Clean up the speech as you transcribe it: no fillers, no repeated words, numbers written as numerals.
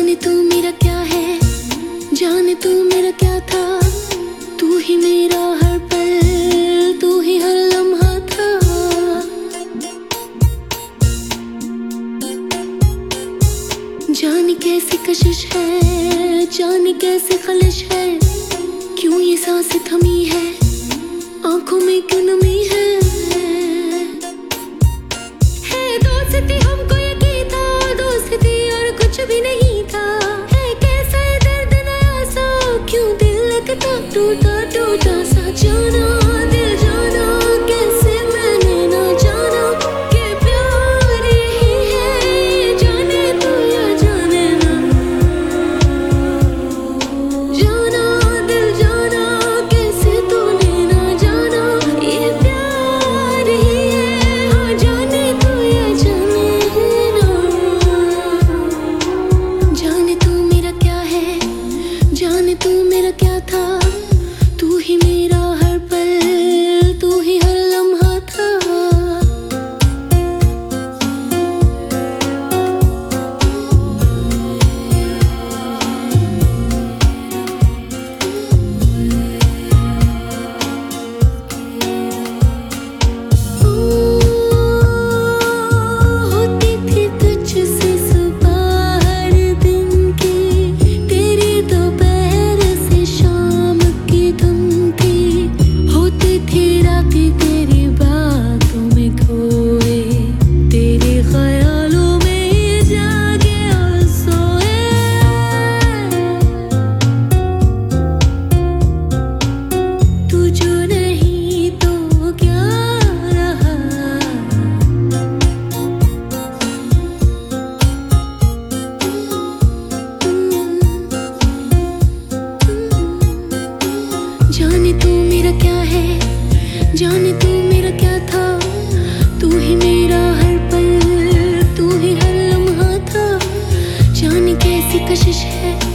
जाने तू मेरा क्या है, जाने तू मेरा क्या था। तू ही मेरा हर पल, तू ही हर लम्हा था। जाने कैसी कशिश है, जाने कैसी खलिश है, क्यों ये सांसें थमी है, आंखों में क्यों नमी है। दोस्ती हमको यकीन था, दोस्ती और कुछ भी नहीं था। है कैसा है दर्द नया सा, क्यों दिल लगता टूटा टूटा सा। जाना दिल जाना, कैसे मैंने ना जाना कि प्यार यही है। जाने तू या जाने ना, जाना दिल जाना, कैसे तूने ना जाना ये प्यार ही है। हाँ जाने तू या जाने ना, जाने तू मेरा क्या है, जाने तू मेरा क्या था। तू ही मेरा हर पल, तू ही हर लम्हा था। होती थी तुझसे सुबह हर दिन की, तेरी दोपहर से शाम की धुन थी। होती थी रातें तेरी बातों में खोए, तेरे ख्यालों में जागे और सोए। तू जो नहीं तो क्या रहा। जाने तू मेरा क्या है, जाने तू मेरा क्या था। तू ही मेरा हर पल, तू ही हर लम्हा था। जाने कैसी कशिश है,